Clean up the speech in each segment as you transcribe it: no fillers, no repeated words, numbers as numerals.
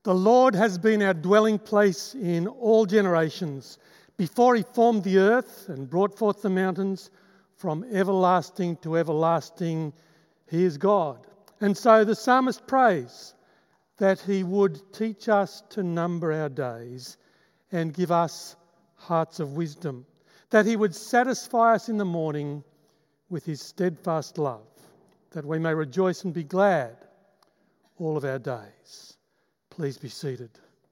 The Lord has been our dwelling place in all generations. Before he formed the earth and brought forth the mountains, from everlasting to everlasting, he is God. And so the psalmist prays that he would teach us to number our days and give us hearts of wisdom, that he would satisfy us in the morning with his steadfast love, that we may rejoice and be glad all of our days. Please be seated.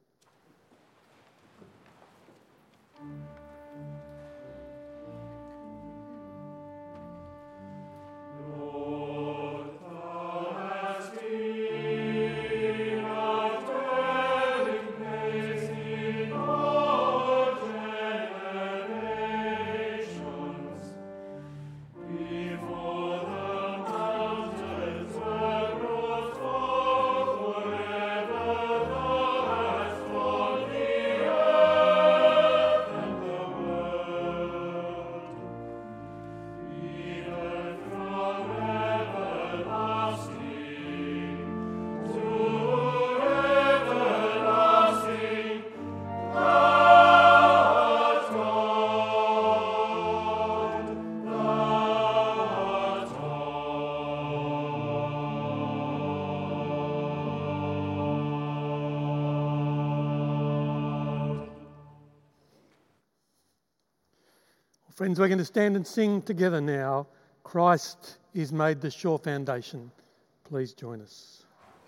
Friends, we're going to stand and sing together now. Christ is made the sure foundation. Please join us.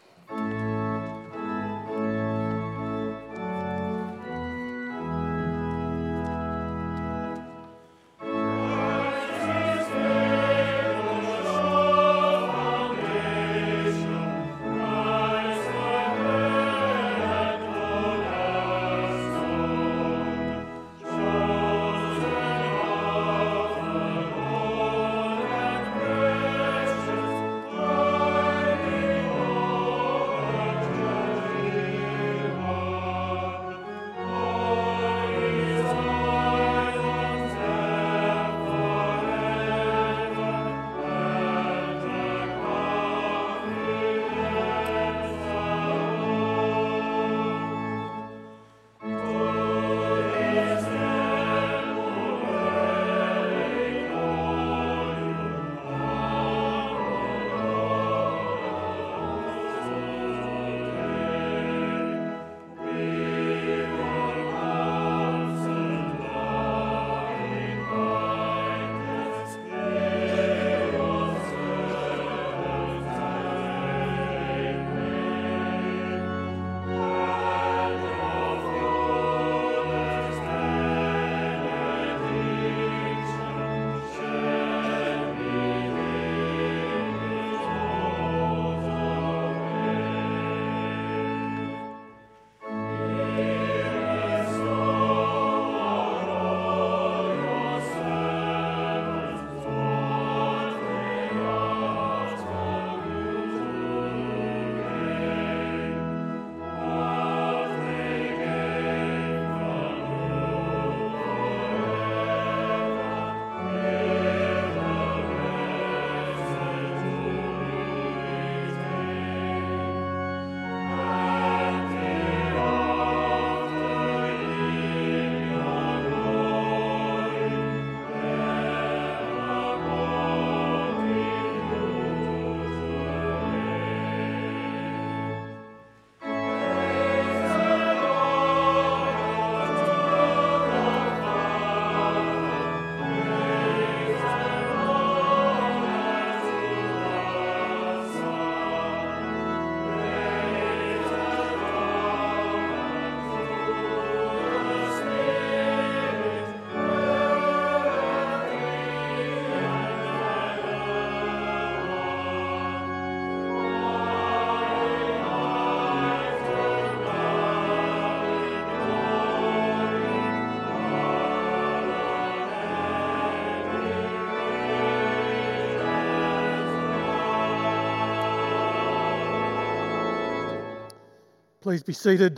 Please be seated.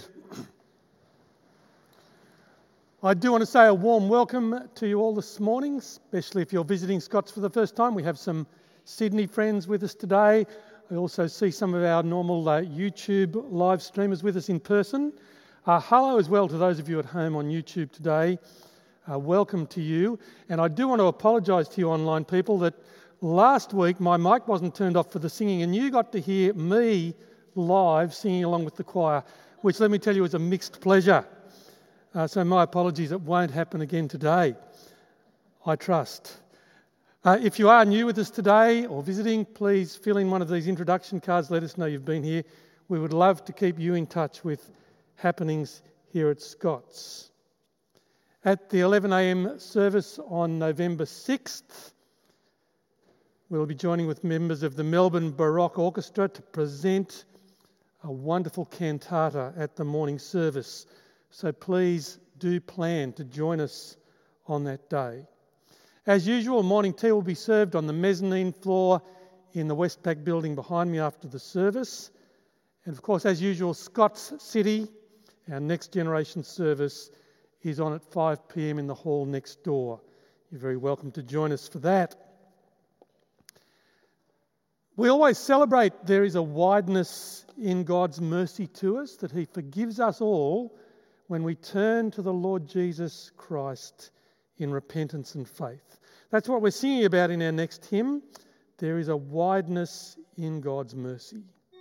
I do want to say a warm welcome to you all this morning, especially if you're visiting Scots for the first time. We have some Sydney friends with us today. I also see some of our normal YouTube live streamers with us in person. Hello as well to those of you at home on YouTube today. Welcome to you. And I do want to apologise to you online people that last week my mic wasn't turned off for the singing and you got to hear me live singing along with the choir, which let me tell you is a mixed pleasure. So my apologies, it won't happen again today, I trust. If you are new with us today or visiting, please fill in one of these introduction cards, let us know you've been here. We would love to keep you in touch with happenings here at Scott's. At the 11 a.m. service on November 6th, we'll be joining with members of the Melbourne Baroque Orchestra to present a wonderful cantata at the morning service. So please do plan to join us on that day. As usual, morning tea will be served on the mezzanine floor in the Westpac building behind me after the service. And of course, as usual, Scott's City, our next generation service, is on at 5 p.m. in the hall next door. You're very welcome to join us for that. We always celebrate there is a wideness in God's mercy to us, that He forgives us all when we turn to the Lord Jesus Christ in repentance and faith. That's what we're singing about in our next hymn. There is a wideness in God's mercy.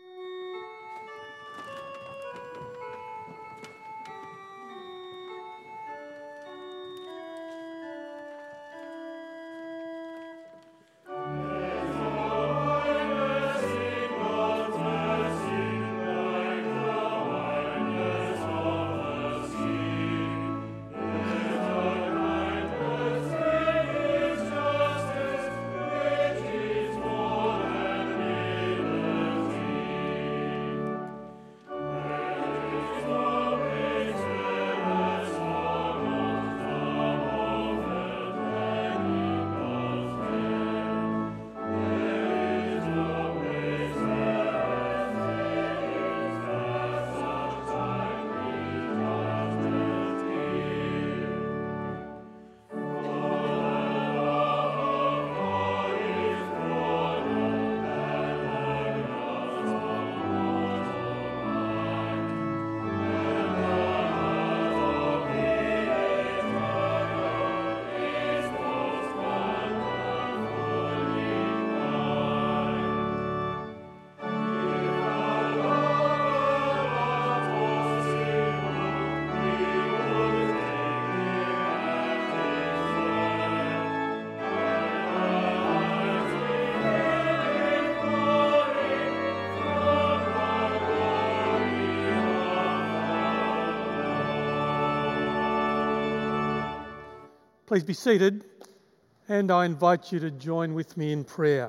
Please be seated, and I invite you to join with me in prayer.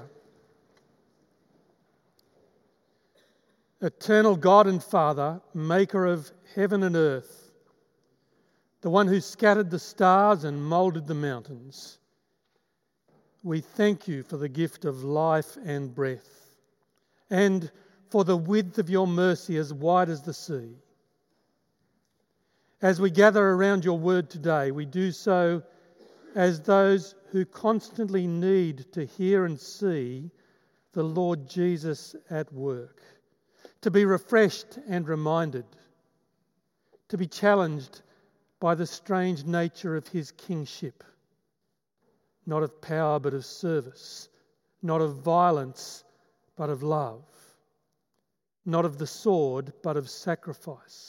Eternal God and Father, maker of heaven and earth, the one who scattered the stars and moulded the mountains, we thank you for the gift of life and breath, and for the width of your mercy as wide as the sea. As we gather around your word today, we do so as those who constantly need to hear and see the Lord Jesus at work, to be refreshed and reminded, to be challenged by the strange nature of his kingship, not of power but of service, not of violence but of love, not of the sword but of sacrifice.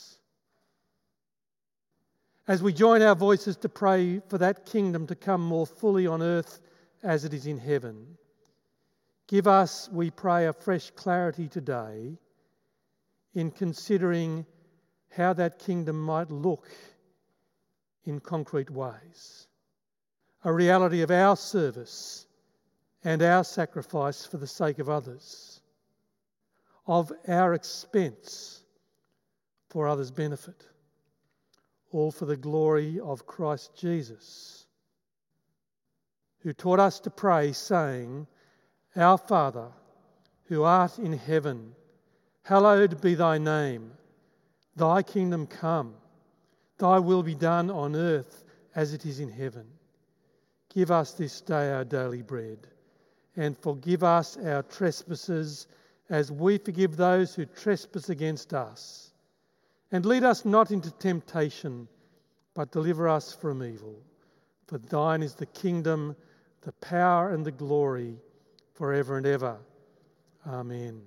As we join our voices to pray for that kingdom to come more fully on earth as it is in heaven, give us, we pray, a fresh clarity today in considering how that kingdom might look in concrete ways. A reality of our service and our sacrifice for the sake of others, of our expense for others' benefit, all for the glory of Christ Jesus, who taught us to pray, saying, Our Father, who art in heaven, hallowed be thy name. Thy kingdom come, thy will be done on earth as it is in heaven. Give us this day our daily bread, and forgive us our trespasses as we forgive those who trespass against us. And lead us not into temptation, but deliver us from evil. For thine is the kingdom, the power and the glory, forever and ever. Amen.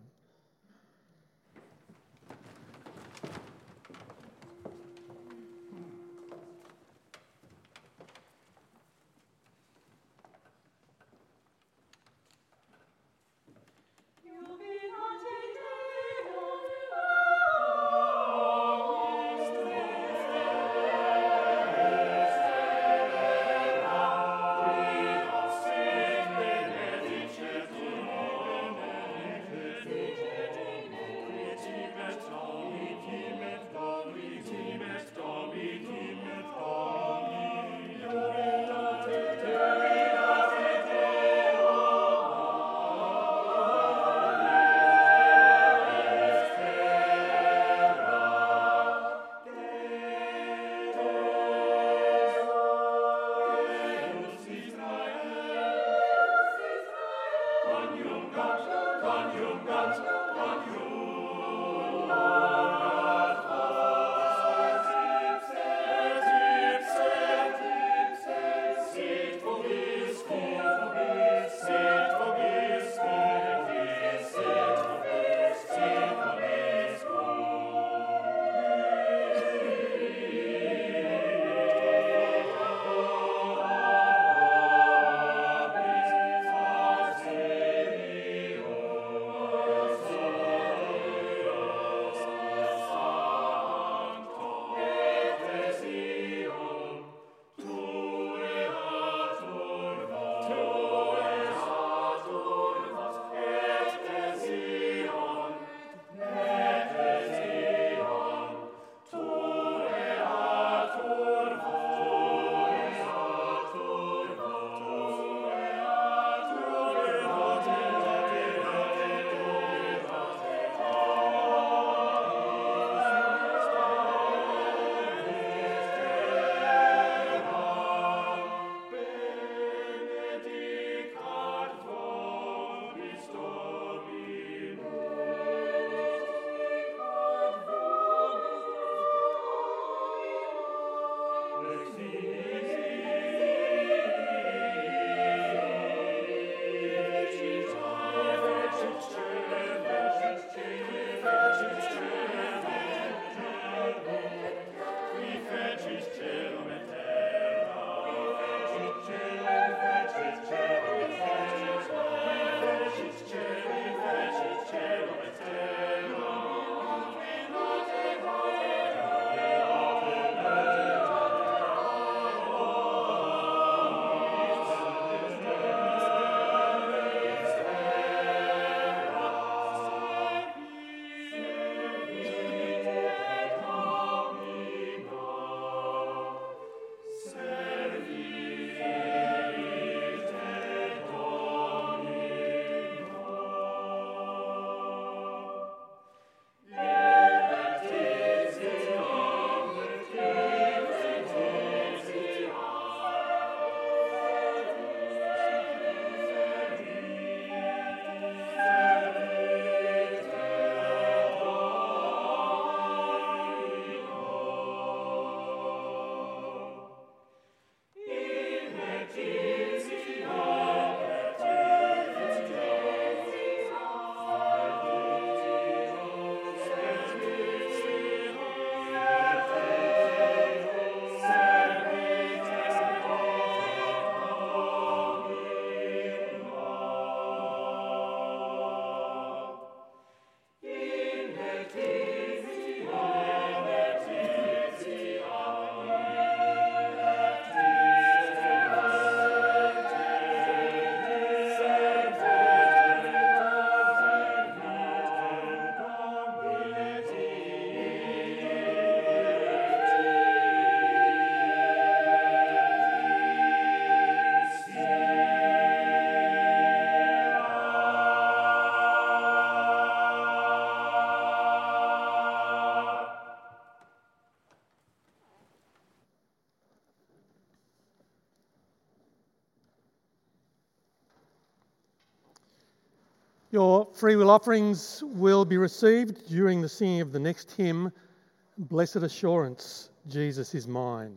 Your free will offerings will be received during the singing of the next hymn, Blessed Assurance, Jesus is Mine.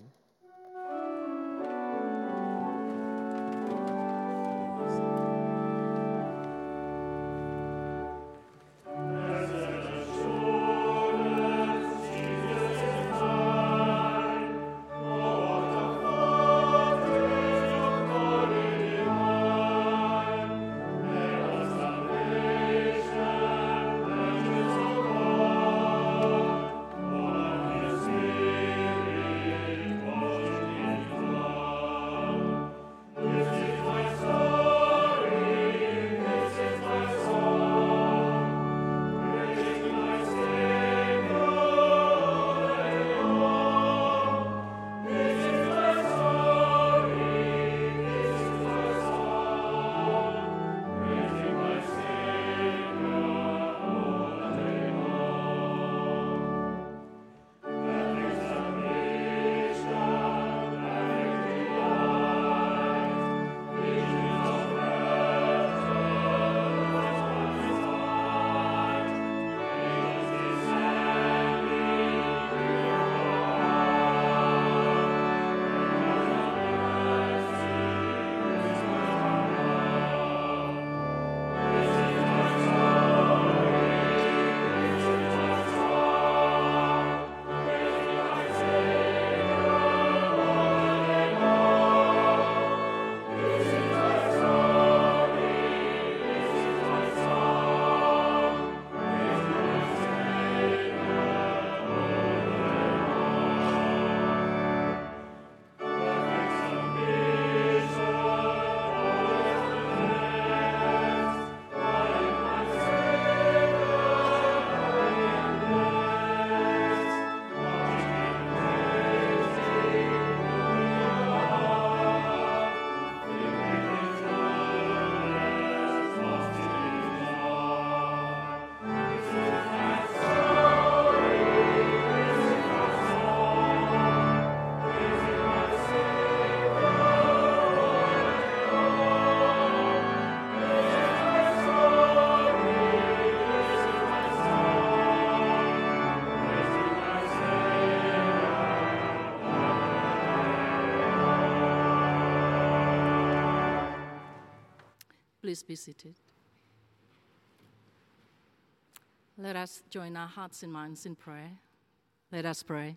Please be seated. Let us join our hearts and minds in prayer. Let us pray.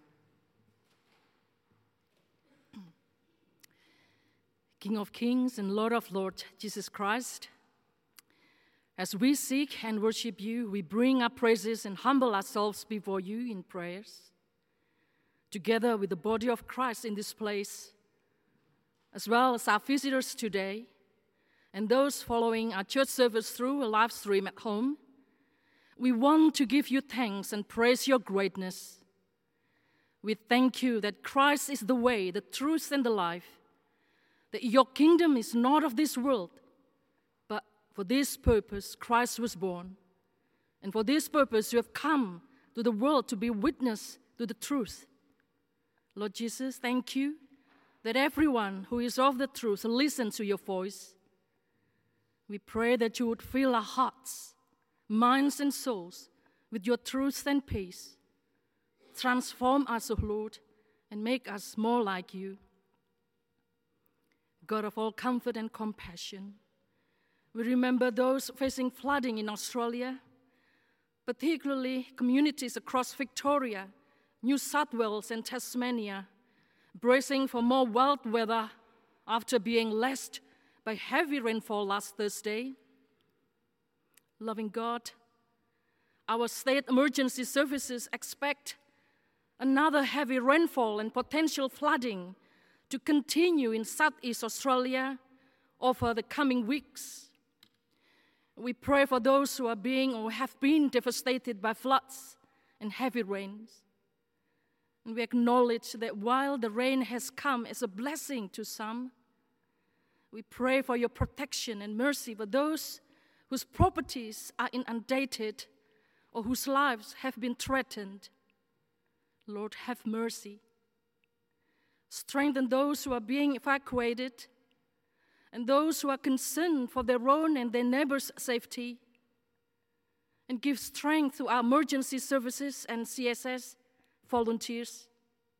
King of kings and Lord of lords, Jesus Christ, as we seek and worship you, we bring our praises and humble ourselves before you in prayers. Together with the body of Christ in this place, as well as our visitors today, and those following our church service through a live stream at home, we want to give you thanks and praise your greatness. We thank you that Christ is the way, the truth, and the life, that your kingdom is not of this world, but for this purpose Christ was born. And for this purpose you have come to the world to be witness to the truth. Lord Jesus, thank you that everyone who is of the truth listens to your voice. We pray that you would fill our hearts, minds, and souls with your truth and peace. Transform us, O Lord, and make us more like you. God of all comfort and compassion, we remember those facing flooding in Australia, particularly communities across Victoria, New South Wales, and Tasmania, bracing for more wild weather after being lashed by heavy rainfall last Thursday. Loving God, our state emergency services expect another heavy rainfall and potential flooding to continue in Southeast Australia over the coming weeks. We pray for those who are being or have been devastated by floods and heavy rains. And we acknowledge that while the rain has come as a blessing to some, we pray for your protection and mercy for those whose properties are inundated or whose lives have been threatened. Lord, have mercy. Strengthen those who are being evacuated and those who are concerned for their own and their neighbors' safety. and give strength to our emergency services and CSS volunteers.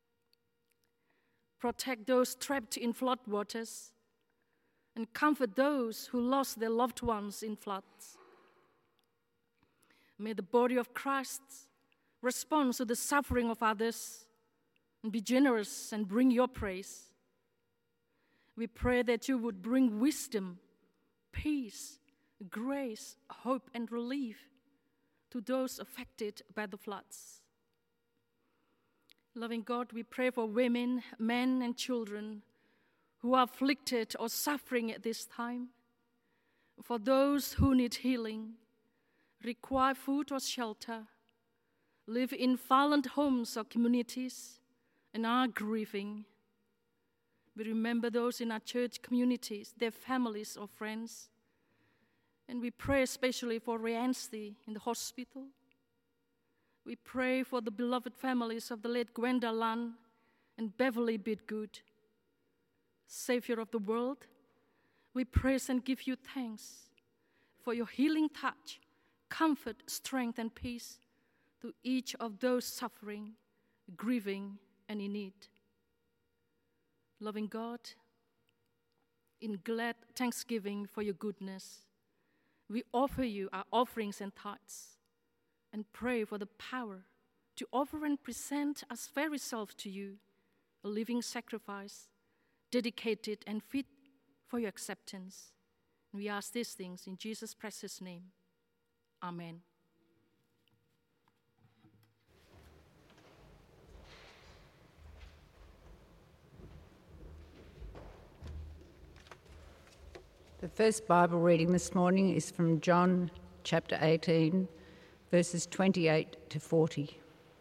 Protect those trapped in floodwaters and comfort those who lost their loved ones in floods. May the body of Christ respond to the suffering of others and be generous and bring your praise. We pray that you would bring wisdom, peace, grace, hope, and relief to those affected by the floods. Loving God, we pray for women, men, and children who are afflicted or suffering at this time, for those who need healing, require food or shelter, live in fallen homes or communities, and are grieving. We remember those in our church communities, their families or friends, and we pray especially for Riansti in the hospital. We pray for the beloved families of the late Gwenda Lan and Beverly Bidgood. Savior of the world, we praise and give you thanks for your healing touch, comfort, strength, and peace to each of those suffering, grieving, and in need. Loving God, in glad thanksgiving for your goodness, we offer you our offerings and tithes and pray for the power to offer and present our very self to you, a living sacrifice, dedicated and fit for your acceptance. And we ask these things in Jesus' precious name. Amen. The first Bible reading this morning is from John chapter 18, verses 28 to 40.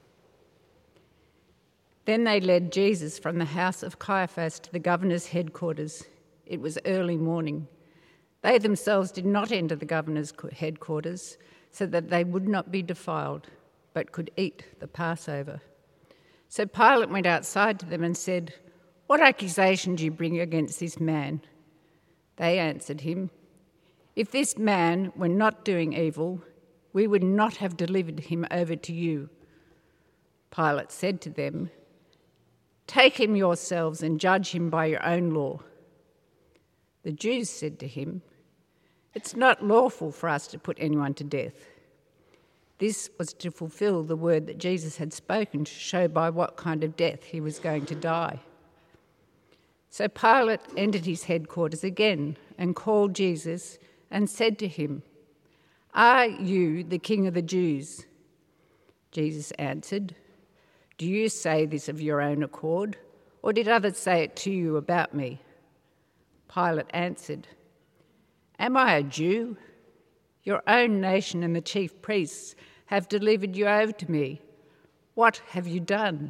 Then they led Jesus from the house of Caiaphas to the governor's headquarters. It was early morning. They themselves did not enter the governor's headquarters so that they would not be defiled, but could eat the Passover. So Pilate went outside to them and said, "What accusation do you bring against this man?" They answered him, "If this man were not doing evil, we would not have delivered him over to you." Pilate said to them, "Take him yourselves and judge him by your own law." The Jews said to him, "It's not lawful for us to put anyone to death." This was to fulfill the word that Jesus had spoken to show by what kind of death he was going to die. So Pilate entered his headquarters again and called Jesus and said to him, "Are you the King of the Jews?" Jesus answered, "Do you say this of your own accord, or did others say it to you about me?" Pilate answered, "Am I a Jew? Your own nation and the chief priests have delivered you over to me. What have you done?"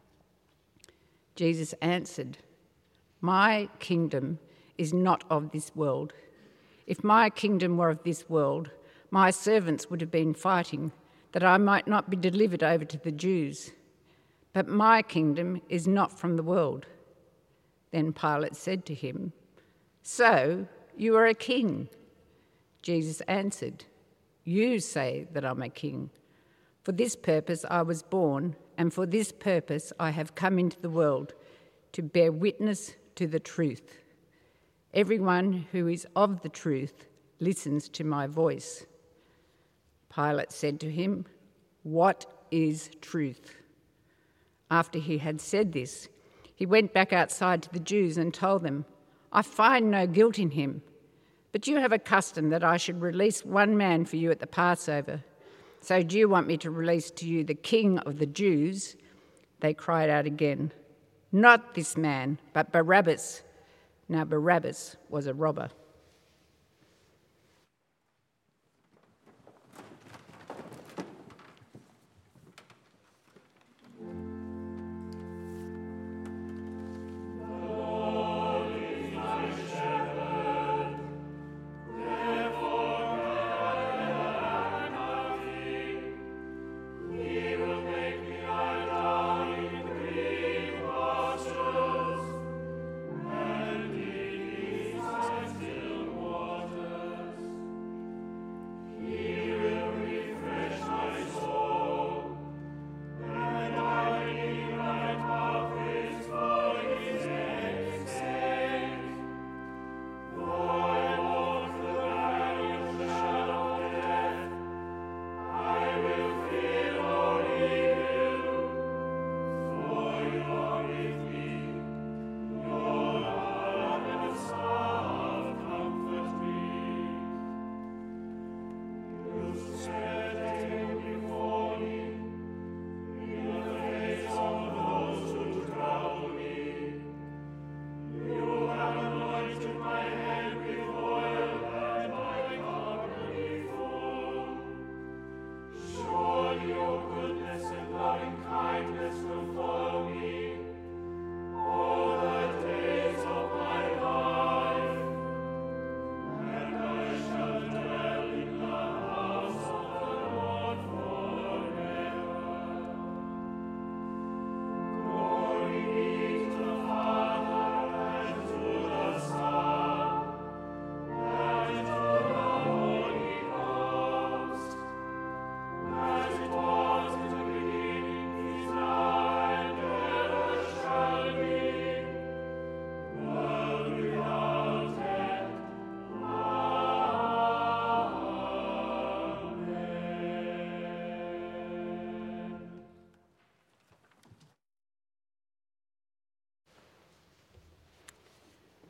Jesus answered, "My kingdom is not of this world. If my kingdom were of this world, my servants would have been fighting that I might not be delivered over to the Jews. But my kingdom is not from the world." Then Pilate said to him, "So you are a king?" Jesus answered, "You say that I'm a king. For this purpose I was born, and for this purpose I have come into the world, to bear witness to the truth. Everyone who is of the truth listens to my voice." Pilate said to him, "What is truth?" After he had said this, he went back outside to the Jews and told them, "I find no guilt in him. But you have a custom that I should release one man for you at the Passover. So do you want me to release to you the King of the Jews?" They cried out again, "Not this man, but Barabbas." Now Barabbas was a robber.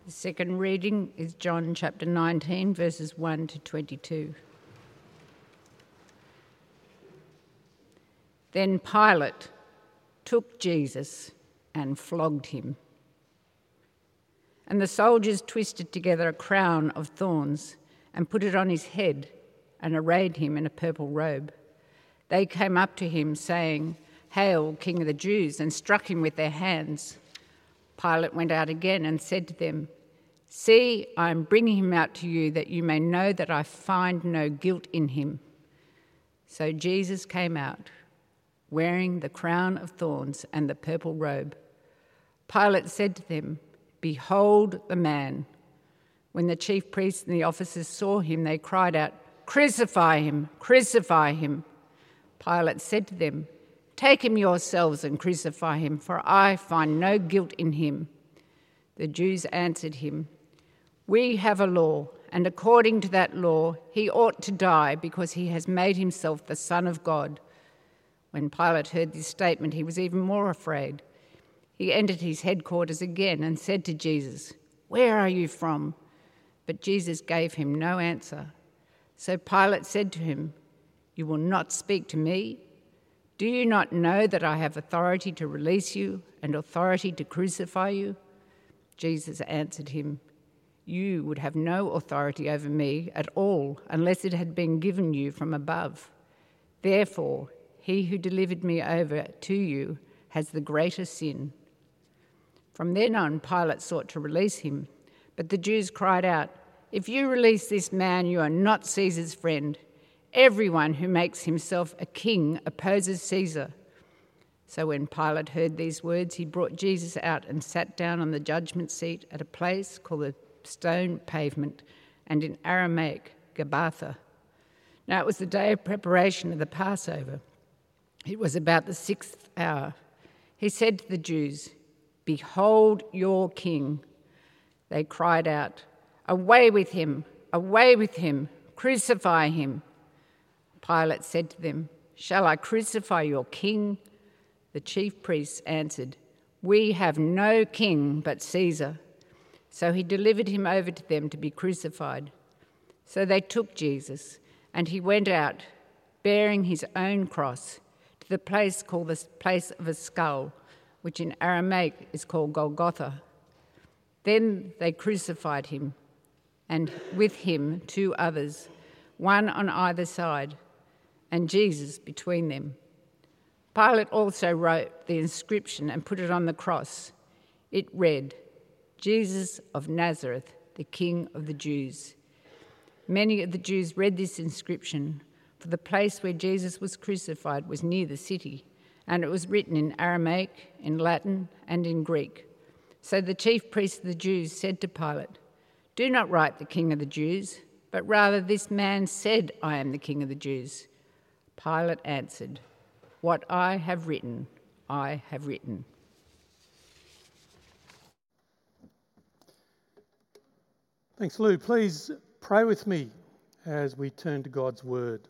The second reading is John chapter 19, verses 1 to 22. Then Pilate took Jesus and flogged him. And the soldiers twisted together a crown of thorns and put it on his head and arrayed him in a purple robe. They came up to him saying, "Hail, King of the Jews," and struck him with their hands. Pilate went out again and said to them, "See, I am bringing him out to you that you may know that I find no guilt in him." So Jesus came out, wearing the crown of thorns and the purple robe. Pilate said to them, "Behold the man." When the chief priests and the officers saw him, they cried out, "Crucify him! Crucify him!" Pilate said to them, "Take him yourselves and crucify him, for I find no guilt in him." The Jews answered him, "We have a law, and according to that law he ought to die because he has made himself the Son of God." When Pilate heard this statement, he was even more afraid. He entered his headquarters again and said to Jesus, "Where are you from?" But Jesus gave him no answer. So Pilate said to him, "You will not speak to me? Do you not know that I have authority to release you and authority to crucify you?" Jesus answered him, "You would have no authority over me at all unless it had been given you from above. Therefore, he who delivered me over to you has the greater sin." From then on, Pilate sought to release him, but the Jews cried out, "If you release this man, you are not Caesar's friend. Everyone who makes himself a king opposes Caesar." So when Pilate heard these words, he brought Jesus out and sat down on the judgment seat at a place called the Stone Pavement, and in Aramaic, Gabbatha. Now it was the day of preparation of the Passover. It was about the 6th hour. He said to the Jews, "Behold your king." They cried out, "Away with him! Away with him! Crucify him!" Pilate said to them, "Shall I crucify your king?" The chief priests answered, "We have no king but Caesar." So he delivered him over to them to be crucified. So they took Jesus, and he went out, bearing his own cross, to the place called the place of a skull, which in Aramaic is called Golgotha. Then they crucified him, and with him 2 others, one on either side, and Jesus between them. Pilate also wrote the inscription and put it on the cross. It read, "Jesus of Nazareth, the King of the Jews." Many of the Jews read this inscription, for the place where Jesus was crucified was near the city, and it was written in Aramaic, in Latin, and in Greek. So the chief priests of the Jews said to Pilate, "Do not write the King of the Jews, but rather this man said, 'I am the King of the Jews.'" Pilate answered, "What I have written, I have written." Thanks, Lou. Please pray with me as we turn to God's word.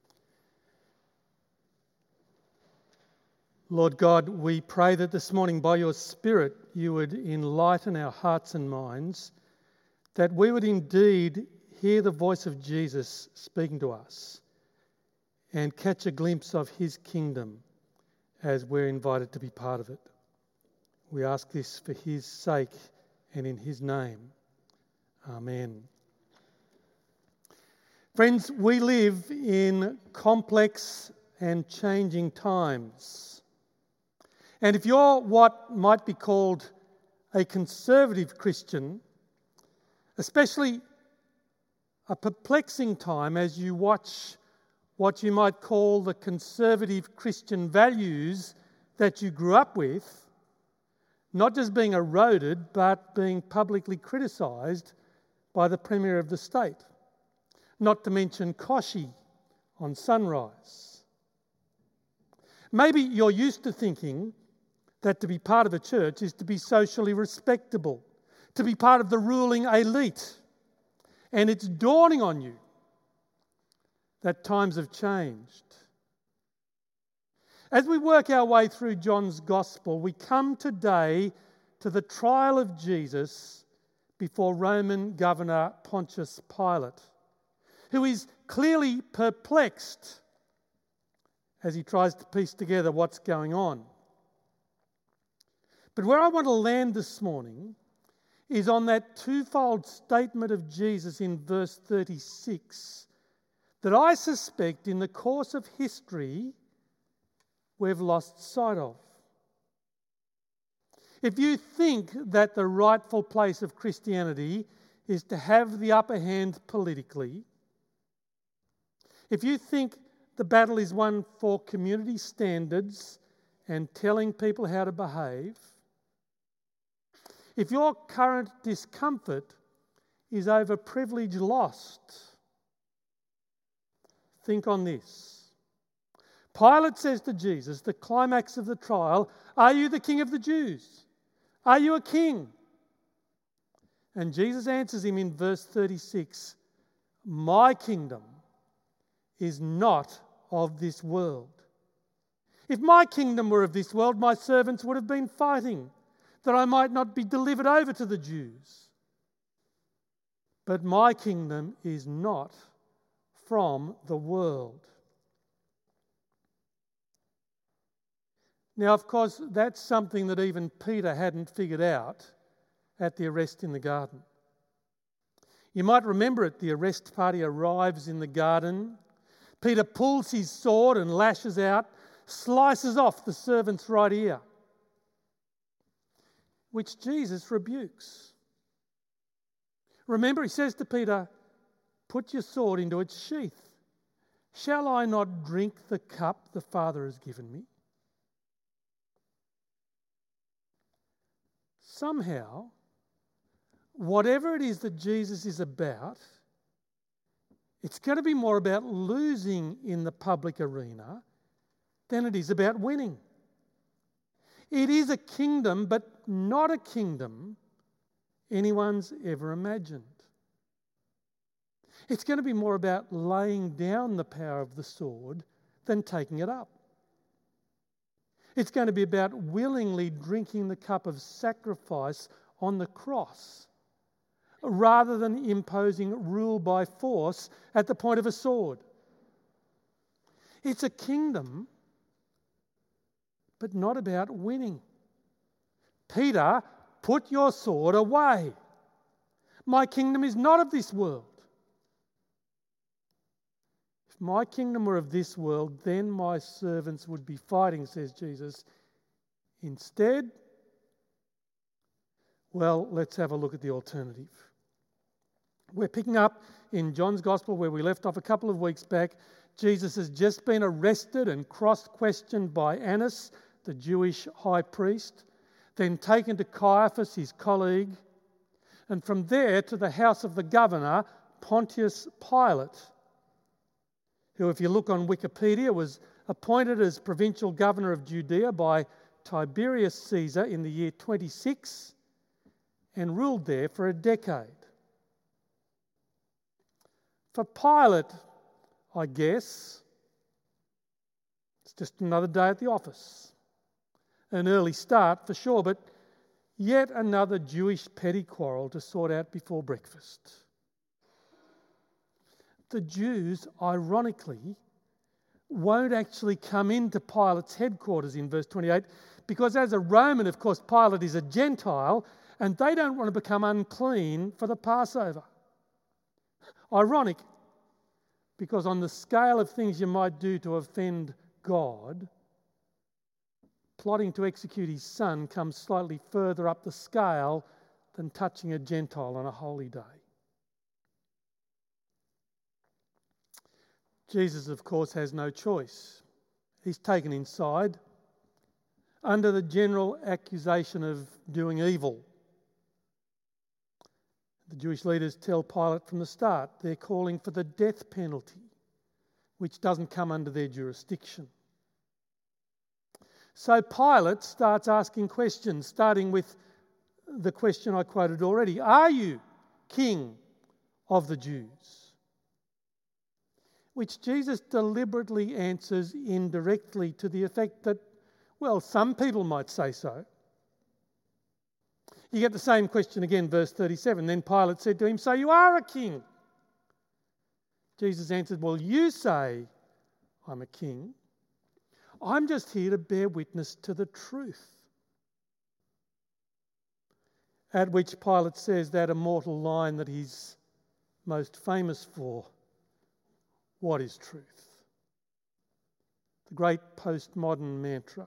Lord God, we pray that this morning by your Spirit you would enlighten our hearts and minds, that we would indeed hear the voice of Jesus speaking to us and catch a glimpse of his kingdom as we're invited to be part of it. We ask this for his sake and in his name. Amen. Friends, we live in complex and changing times. And if you're what might be called a conservative Christian, especially a perplexing time as you watch what you might call the conservative Christian values that you grew up with, not just being eroded, but being publicly criticised by the Premier of the state, not to mention Kochie on Sunrise. Maybe you're used to thinking that to be part of a church is to be socially respectable, to be part of the ruling elite. And it's dawning on you that times have changed. As we work our way through John's Gospel, we come today to the trial of Jesus before Roman governor Pontius Pilate, who is clearly perplexed as he tries to piece together what's going on. But where I want to land this morning is on that twofold statement of Jesus in verse 36 that I suspect in the course of history we've lost sight of. If you think that the rightful place of Christianity is to have the upper hand politically, if you think the battle is one for community standards and telling people how to behave, if your current discomfort is over privilege lost, think on this. Pilate says to Jesus, the climax of the trial, "Are you the king of the Jews? Are you a king?" And Jesus answers him in verse 36, "My kingdom is not of this world. If my kingdom were of this world, my servants would have been fighting, that I might not be delivered over to the Jews. But my kingdom is not from the world." Now, of course, that's something that even Peter hadn't figured out at the arrest in the garden. You might remember it, the arrest party arrives in the garden. Peter pulls his sword and lashes out, slices off the servant's right ear, which Jesus rebukes. Remember, he says to Peter, "Put your sword into its sheath. Shall I not drink the cup the Father has given me?" Somehow, whatever it is that Jesus is about, it's going to be more about losing in the public arena than it is about winning. It is a kingdom, but not a kingdom anyone's ever imagined. It's going to be more about laying down the power of the sword than taking it up. It's going to be about willingly drinking the cup of sacrifice on the cross, rather than imposing rule by force at the point of a sword. It's a kingdom, but not about winning. Peter, put your sword away. My kingdom is not of this world. If my kingdom were of this world, then my servants would be fighting, says Jesus. Instead, well, let's have a look at the alternative. We're picking up in John's Gospel where we left off a couple of weeks back. Jesus has just been arrested and cross-questioned by Annas, the Jewish high priest, then taken to Caiaphas, his colleague, and from there to the house of the governor, Pontius Pilate, who, if you look on Wikipedia, was appointed as provincial governor of Judea by Tiberius Caesar in the year 26 and ruled there for a decade. For Pilate, I guess, it's just another day at the office. An early start for sure, but yet another Jewish petty quarrel to sort out before breakfast. The Jews, ironically, won't actually come into Pilate's headquarters in verse 28 because as a Roman, of course, Pilate is a Gentile and they don't want to become unclean for the Passover. Ironic, because on the scale of things you might do to offend God, plotting to execute his son comes slightly further up the scale than touching a Gentile on a holy day. Jesus, of course, has no choice. He's taken inside under the general accusation of doing evil. The Jewish leaders tell Pilate from the start they're calling for the death penalty, which doesn't come under their jurisdiction. So Pilate starts asking questions, starting with the question I quoted already. Are you king of the Jews? Which Jesus deliberately answers indirectly to the effect that, well, some people might say so. You get the same question again, verse 37. Then Pilate said to him, "So you are a king?" Jesus answered, "Well, you say I'm a king. I'm just here to bear witness to the truth." At which Pilate says that immortal line that he's most famous for, "What is truth?" The great postmodern mantra.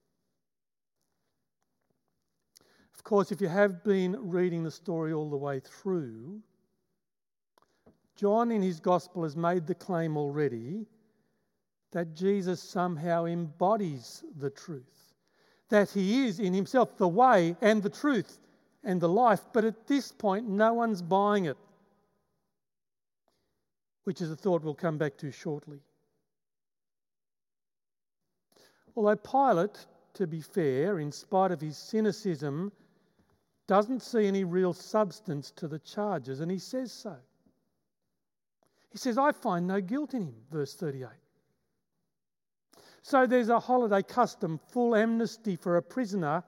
Of course, if you have been reading the story all the way through, John in his Gospel has made the claim already that Jesus somehow embodies the truth, that he is in himself the way and the truth and the life, but at this point no one's buying it, which is a thought we'll come back to shortly. Although Pilate, to be fair, in spite of his cynicism, doesn't see any real substance to the charges, and he says so. He says, "I find no guilt in him," verse 38. So there's a holiday custom, full amnesty for a prisoner.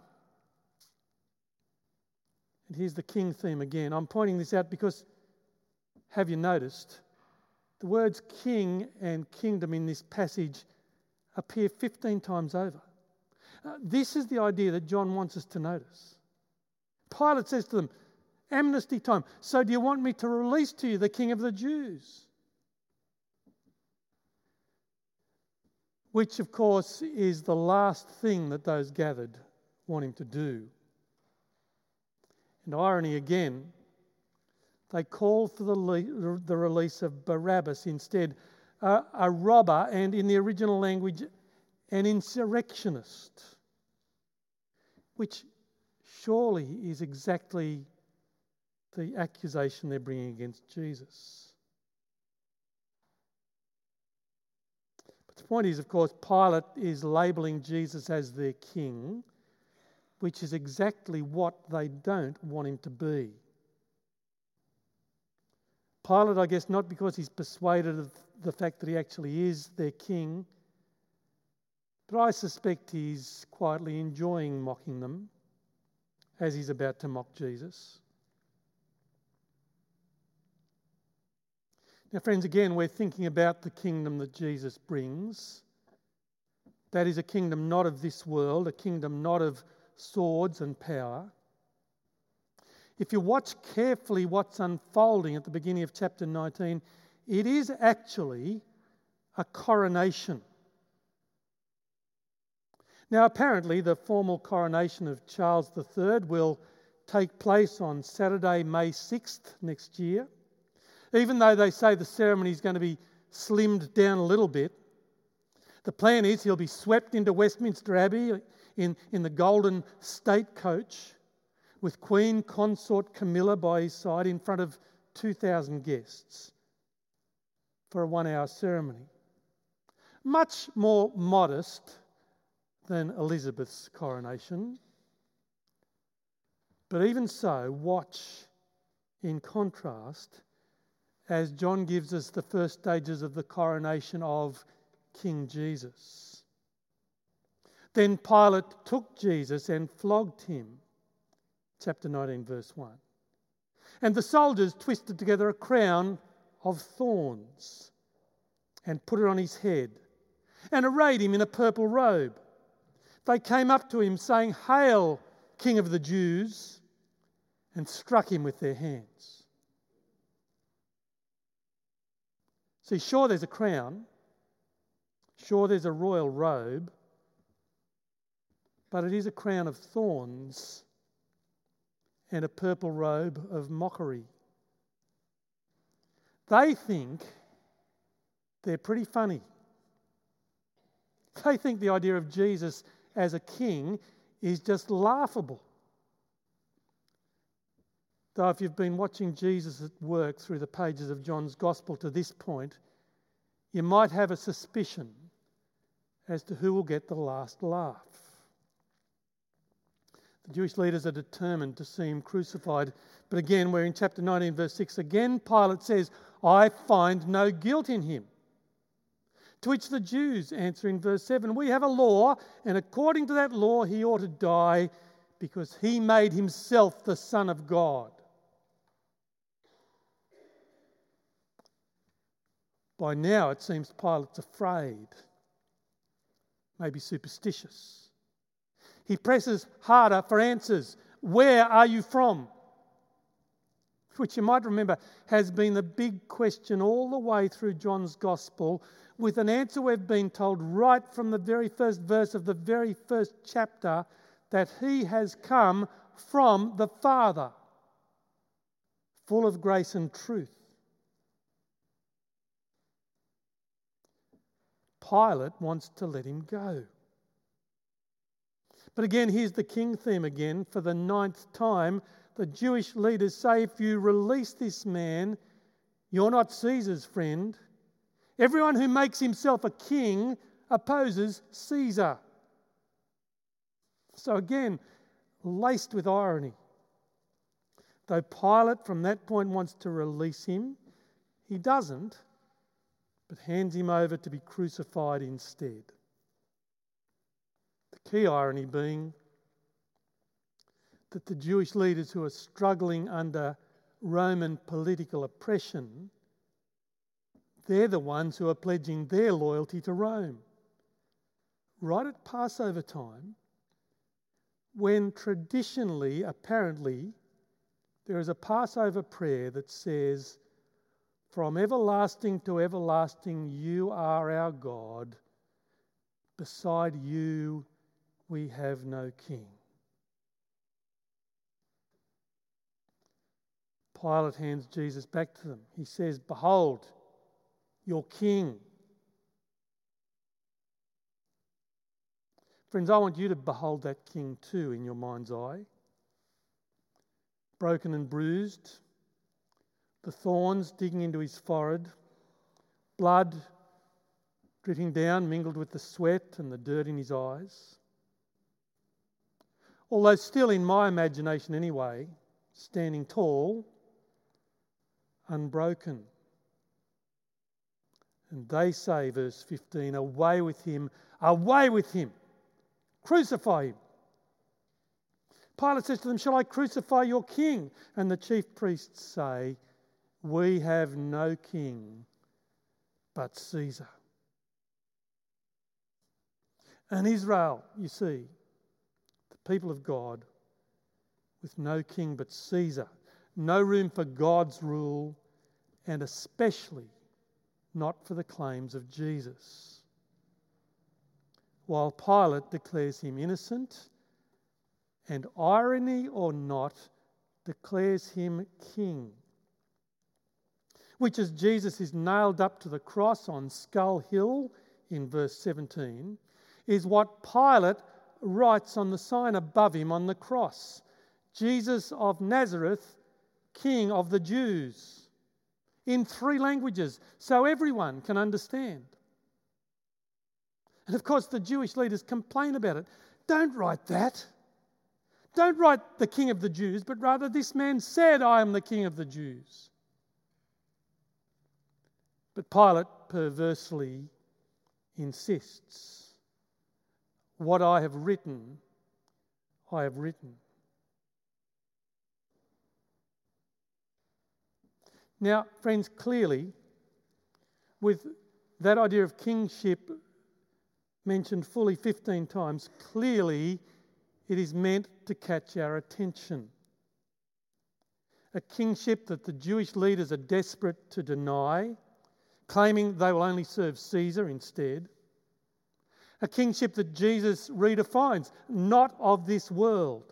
And here's the king theme again. I'm pointing this out because, have you noticed, the words king and kingdom in this passage appear 15 times over. This is the idea that John wants us to notice. Pilate says to them, "Amnesty time. So do you want me to release to you the King of the Jews?" Which, of course, is the last thing that those gathered want him to do. And irony again, they call for the release of Barabbas instead, a robber and, in the original language, an insurrectionist, which surely is exactly the accusation they're bringing against Jesus. But the point is, of course, Pilate is labelling Jesus as their king, which is exactly what they don't want him to be. Pilate, I guess, not because he's persuaded of the fact that he actually is their king, but I suspect he's quietly enjoying mocking them as he's about to mock Jesus. Now, friends, again, we're thinking about the kingdom that Jesus brings. That is a kingdom not of this world, a kingdom not of swords and power. If you watch carefully what's unfolding at the beginning of chapter 19, it is actually a coronation. Now, apparently, the formal coronation of Charles III will take place on Saturday, May 6th next year. Even though they say the ceremony is going to be slimmed down a little bit, the plan is he'll be swept into Westminster Abbey in the golden state coach with Queen Consort Camilla by his side in front of 2,000 guests for a 1-hour ceremony. Much more modest than Elizabeth's coronation. But even so, watch in contrast as John gives us the first stages of the coronation of King Jesus. Then Pilate took Jesus and flogged him. Chapter 19, verse 1. And the soldiers twisted together a crown of thorns and put it on his head and arrayed him in a purple robe. They came up to him saying, "Hail, King of the Jews," and struck him with their hands. See, sure there's a crown, sure there's a royal robe, but it is a crown of thorns and a purple robe of mockery. They think they're pretty funny. They think the idea of Jesus as a king is just laughable. Though if you've been watching Jesus at work through the pages of John's Gospel to this point, you might have a suspicion as to who will get the last laugh. The Jewish leaders are determined to see him crucified. But again, we're in chapter 19, verse 6. Again, Pilate says, "I find no guilt in him." To which the Jews answer in verse 7, "We have a law, and according to that law he ought to die because he made himself the Son of God. By now it seems Pilate's afraid, maybe superstitious. He presses harder for answers. Where are you from? Which you might remember has been the big question all the way through John's Gospel, with an answer we've been told right from the very first verse of the very first chapter, that he has come from the Father, full of grace and truth. Pilate wants to let him go. But again, here's the king theme again. For the 9th time, the Jewish leaders say, if you release this man, you're not Caesar's friend. Everyone who makes himself a king opposes Caesar. So again, laced with irony. Though Pilate from that point wants to release him, he doesn't, but hands him over to be crucified instead. The key irony being that the Jewish leaders who are struggling under Roman political oppression, they're the ones who are pledging their loyalty to Rome. Right at Passover time, when traditionally, apparently, there is a Passover prayer that says, from everlasting to everlasting, you are our God. Beside you, we have no king. Pilate hands Jesus back to them. He says, behold, your king. Friends, I want you to behold that king too in your mind's eye. Broken and bruised, the thorns digging into his forehead, blood dripping down, mingled with the sweat and the dirt in his eyes. Although still in my imagination anyway, standing tall, unbroken. And they say, verse 15, away with him, crucify him. Pilate says to them, shall I crucify your king? And the chief priests say, we have no king but Caesar. And Israel, you see, the people of God, with no king but Caesar, no room for God's rule, and especially not for the claims of Jesus. While Pilate declares him innocent, and irony or not, declares him king. Which, as Jesus is nailed up to the cross on Skull Hill in verse 17, is what Pilate writes on the sign above him on the cross. Jesus of Nazareth, King of the Jews. In 3 languages, so everyone can understand. And of course the Jewish leaders complain about it. Don't write that. Don't write the King of the Jews, but rather this man said, I am the King of the Jews. But Pilate perversely insists, what I have written, I have written. Now, friends, clearly, with that idea of kingship mentioned fully 15 times, clearly it is meant to catch our attention. A kingship that the Jewish leaders are desperate to deny, claiming they will only serve Caesar instead. A kingship that Jesus redefines, not of this world.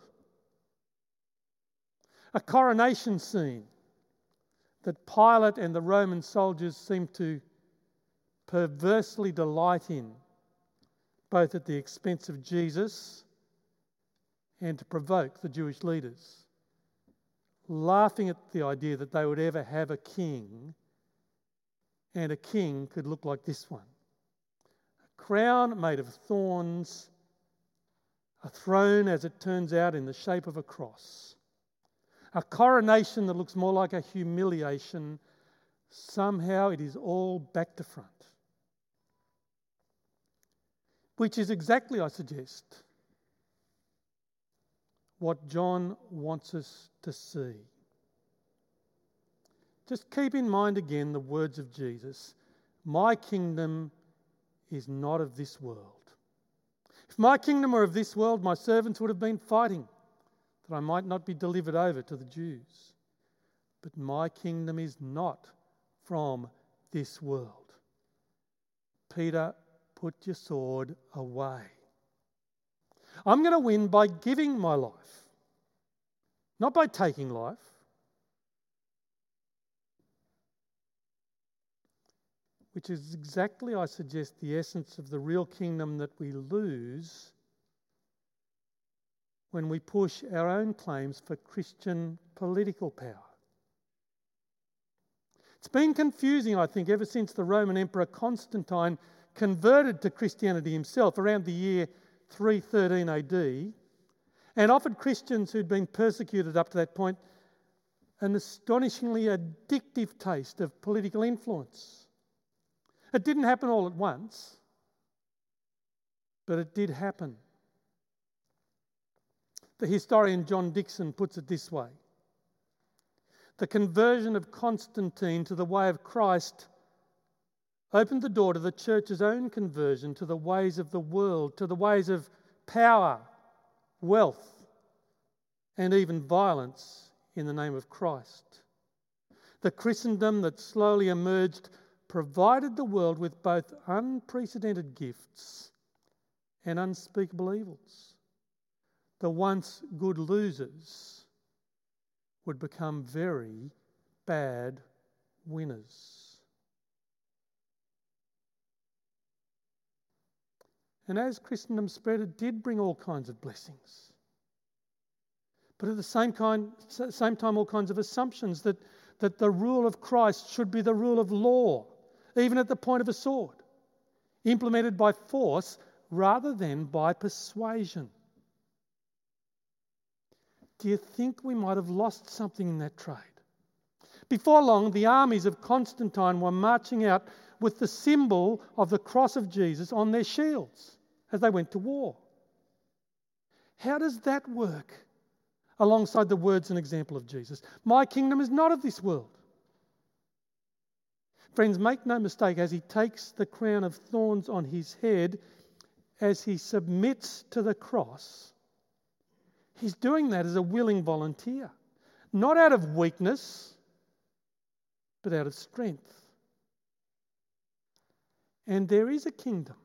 A coronation scene that Pilate and the Roman soldiers seem to perversely delight in, both at the expense of Jesus and to provoke the Jewish leaders, laughing at the idea that they would ever have a king, and a king could look like this one. A crown made of thorns, a throne, as it turns out, in the shape of a cross. A coronation that looks more like a humiliation. Somehow it is all back to front. Which is exactly, I suggest, what John wants us to see. Just keep in mind again the words of Jesus. My kingdom is not of this world. If my kingdom were of this world, my servants would have been fighting, that I might not be delivered over to the Jews. But my kingdom is not from this world. Peter, put your sword away. I'm going to win by giving my life, not by taking life. Which is exactly, I suggest, the essence of the real kingdom that we lose when we push our own claims for Christian political power. It's been confusing, I think, ever since the Roman Emperor Constantine converted to Christianity himself around the year 313 AD and offered Christians who'd been persecuted up to that point an astonishingly addictive taste of political influence. It didn't happen all at once, but it did happen. The historian John Dickson puts it this way. The conversion of Constantine to the way of Christ opened the door to the church's own conversion to the ways of the world, to the ways of power, wealth, and even violence in the name of Christ. The Christendom that slowly emerged provided the world with both unprecedented gifts and unspeakable evils. The once good losers would become very bad winners. And as Christendom spread, it did bring all kinds of blessings. But at the same time, all kinds of assumptions that the rule of Christ should be the rule of law, even at the point of a sword, implemented by force rather than by persuasion. Do you think we might have lost something in that trade? Before long, the armies of Constantine were marching out with the symbol of the cross of Jesus on their shields as they went to war. How does that work alongside the words and example of Jesus? My kingdom is not of this world. Friends, make no mistake, as he takes the crown of thorns on his head, as he submits to the cross, he's doing that as a willing volunteer, not out of weakness, but out of strength. And there is a kingdom,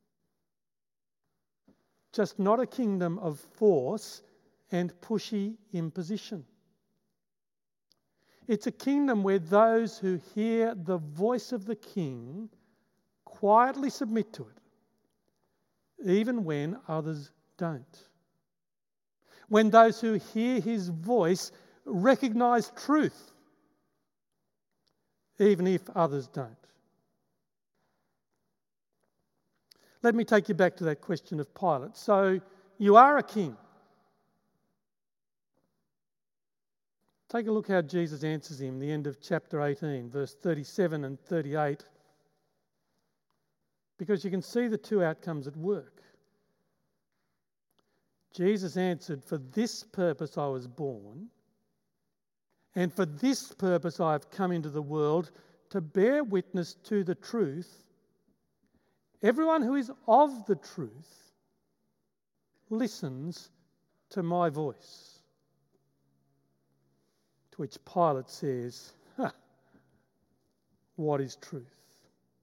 just not a kingdom of force and pushy imposition. It's a kingdom where those who hear the voice of the King quietly submit to it, even when others don't. When those who hear his voice recognise truth, even if others don't. Let me take you back to that question of Pilate. So, you are a king. Take a look how Jesus answers him, the end of chapter 18, verse 37 and 38, because you can see the two outcomes at work. Jesus answered, "For this purpose I was born, and for this purpose I have come into the world, to bear witness to the truth. Everyone who is of the truth listens to my voice." To which Pilate says, what is truth?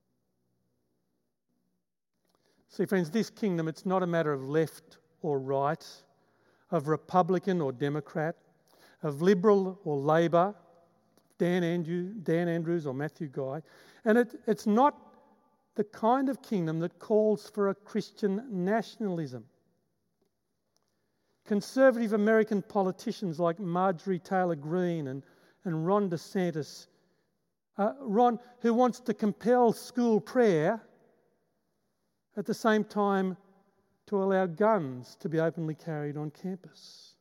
See, friends, this kingdom, it's not a matter of left or right, of Republican or Democrat, of Liberal or Labor, Dan Andrews or Matthew Guy. And it's not the kind of kingdom that calls for a Christian nationalism. Conservative American politicians like Marjorie Taylor Greene and Ron DeSantis, Ron, who wants to compel school prayer at the same time to allow guns to be openly carried on campus.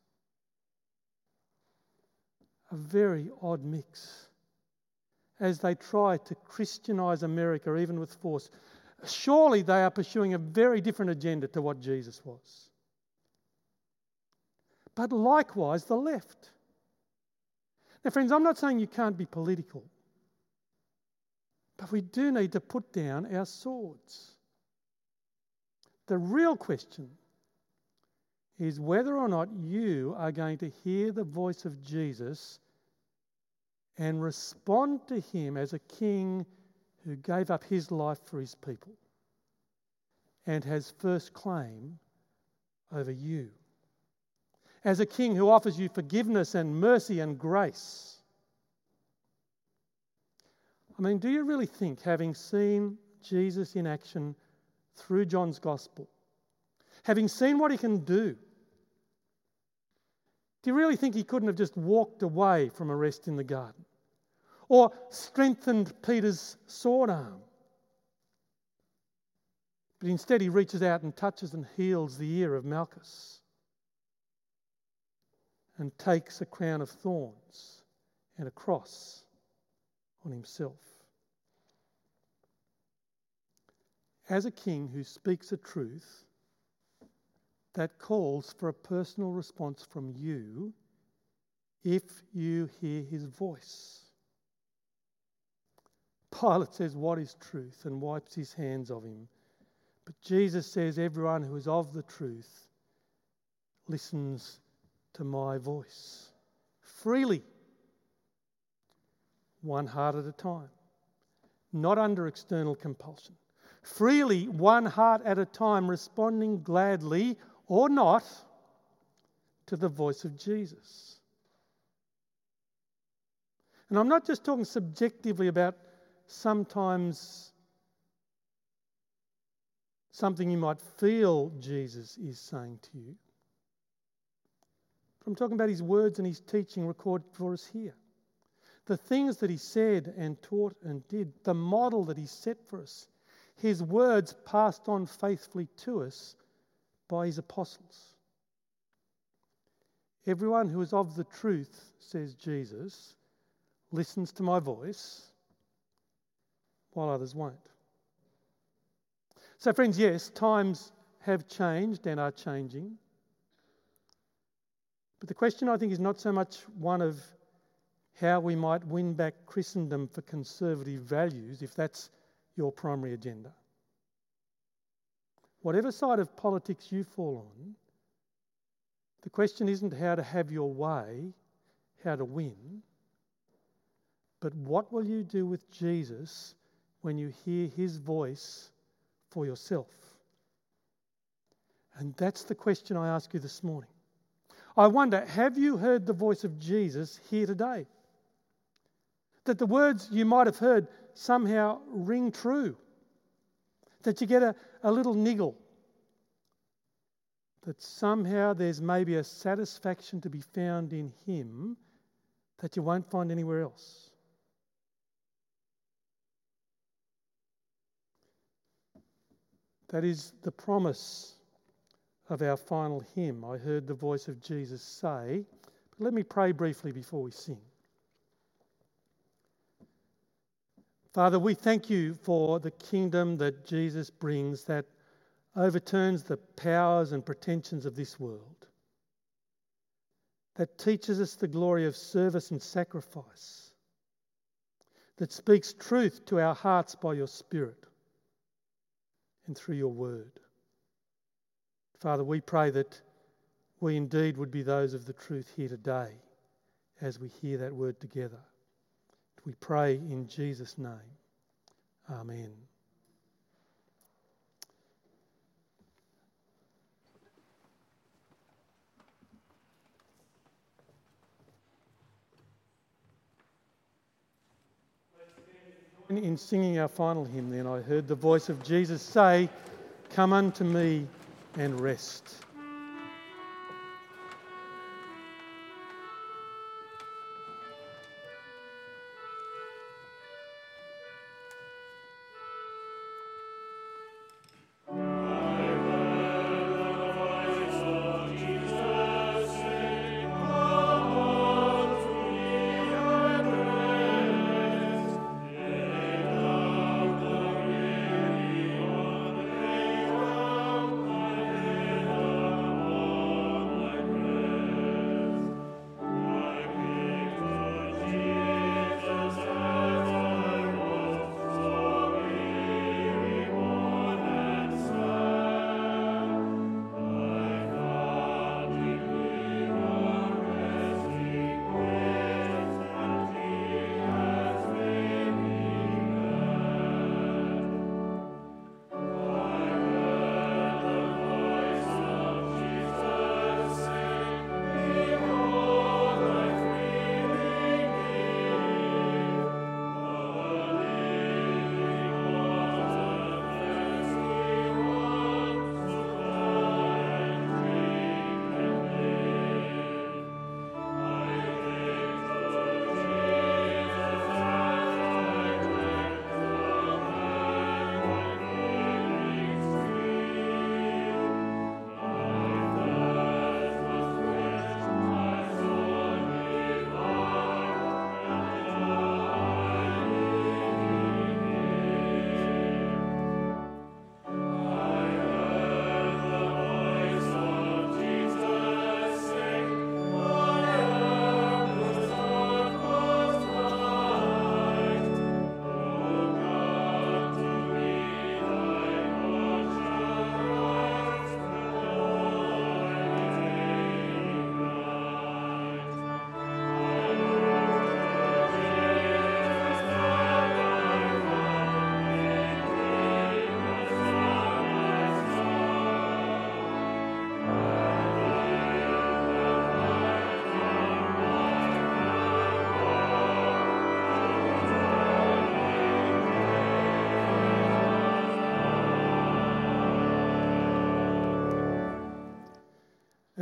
A very odd mix as they try to Christianise America even with force. Surely they are pursuing a very different agenda to what Jesus was. but likewise the left. Now, friends, I'm not saying you can't be political, but we do need to put down our swords. The real question is whether or not you are going to hear the voice of Jesus and respond to him as a king who gave up his life for his people and has first claim over you. As a king who offers you forgiveness and mercy and grace. I mean, do you really think, having seen Jesus in action through John's Gospel, having seen what he can do you really think he couldn't have just walked away from arrest in the garden? Or strengthened Peter's sword arm? But instead he reaches out and touches and heals the ear of Malchus and takes a crown of thorns and a cross on himself. As a king who speaks a truth, that calls for a personal response from you if you hear his voice. Pilate says, "What is truth?" and wipes his hands of him. But Jesus says, everyone who is of the truth listens to my voice. Freely. One heart at a time. Not under external compulsion. Freely, one heart at a time, responding gladly or not to the voice of Jesus. And I'm not just talking subjectively about sometimes something you might feel Jesus is saying to you. But I'm talking about his words and his teaching recorded for us here. The things that he said and taught and did, the model that he set for us, his words passed on faithfully to us by his apostles. Everyone who is of the truth, says Jesus, listens to my voice, while others won't. So friends, yes, times have changed and are changing. But the question, I think, is not so much one of how we might win back Christendom for conservative values, if that's your primary agenda. Whatever side of politics you fall on, the question isn't how to have your way, how to win, but what will you do with Jesus when you hear his voice for yourself? And that's the question I ask you this morning. I wonder, have you heard the voice of Jesus here today? That the words you might have heard somehow ring true. That you get a little niggle. That somehow there's maybe a satisfaction to be found in him that you won't find anywhere else. That is the promise of our final hymn. I heard the voice of Jesus say. But let me pray briefly before we sing. Father, we thank you for the kingdom that Jesus brings that overturns the powers and pretensions of this world, that teaches us the glory of service and sacrifice, that speaks truth to our hearts by your Spirit and through your word. Father, we pray that we indeed would be those of the truth here today as we hear that word together. We pray in Jesus' name. Amen. In singing our final hymn then, I heard the voice of Jesus say, "Come unto me and rest."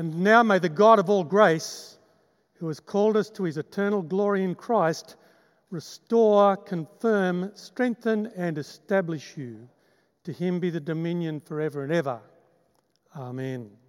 And now may the God of all grace, who has called us to his eternal glory in Christ, restore, confirm, strengthen, and establish you. To him be the dominion forever and ever. Amen.